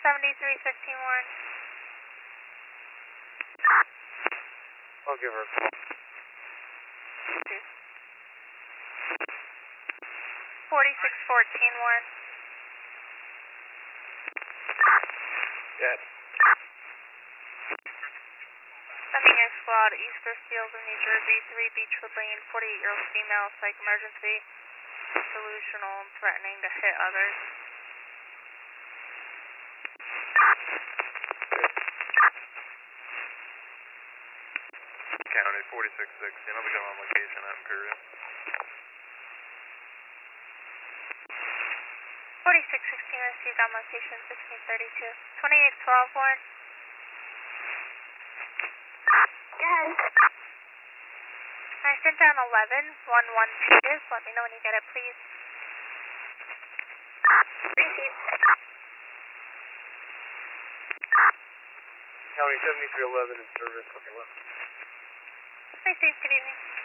7315 Warren. I'll give her a call. 4614 Warren. Yes. Sending your squad east of Fields in New Jersey, 3 Beechwood Lane, 48-year-old female, psych emergency, delusional and threatening to hit others. County 4616, I'll be going on location at Imperial. 4616 received on location 1632. 2812 Warren. Yes. I sent down 11-112. Let me know when you get it, please. Received. County 7311 in service. Okay, well. Received, good evening.